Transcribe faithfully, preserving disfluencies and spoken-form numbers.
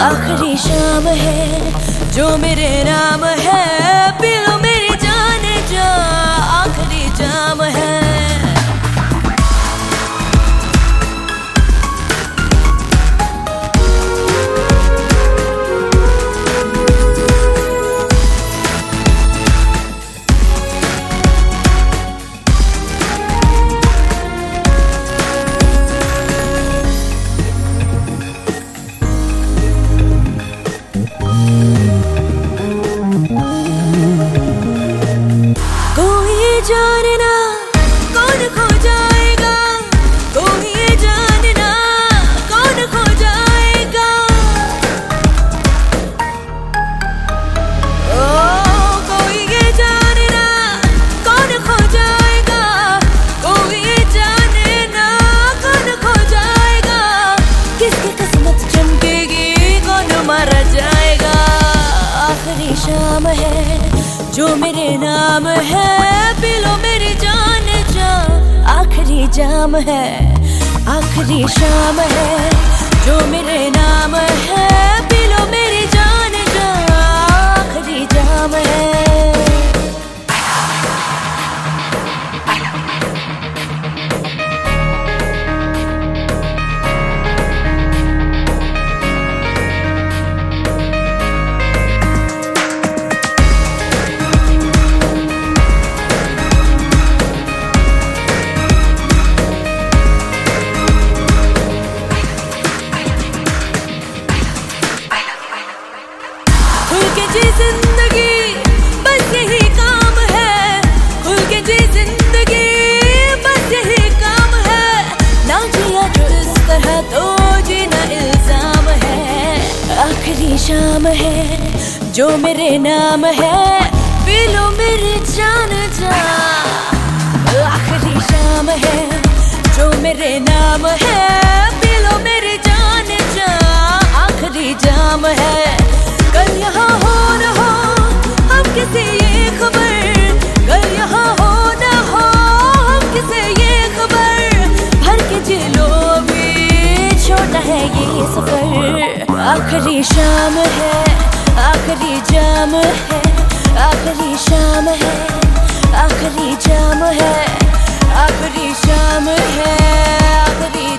आखिरी शाम है जो मेरे नाम है, पी लो मेरी जान जा, आखिरी जाम है। जानना कौन खो जाएगा, कोई ये जानना कौन खो जाएगा। ओ कोई ये जानना कौन खो जाएगा, कोई ये जानना कौन खो जाएगा। किसकी किस्मत चमकेगी, कौन मारा जाएगा। आखिरी शाम है जो मेरे नाम है, पी लो मेरी जान जा, आखिरी जाम है। आखिरी शाम है जो मेरे नाम है, पी लो मेरी जान जा, आखिरी जाम है। जिंदगी बस यही काम है, खुल के जी जिंदगी बस यही काम है। ना जिया जो इस तरह तो जीना इल्जाम है। आखिरी शाम है जो मेरे नाम है, पी लो मेरी जान जा। आखिरी शाम है जो मेरे नाम है, पी लो मेरी जान जा, आखिरी जाम है। कल यहाँ हो न हो हम किसे ये खबर, कल यहाँ हो न हो हम किसे ये खबर। भर के जिलो भी छोटा है ये सफर। आखिरी शाम है, आखिरी जाम है, आखिरी शाम है, आखिरी जाम है, आखिरी शाम है, आखिरी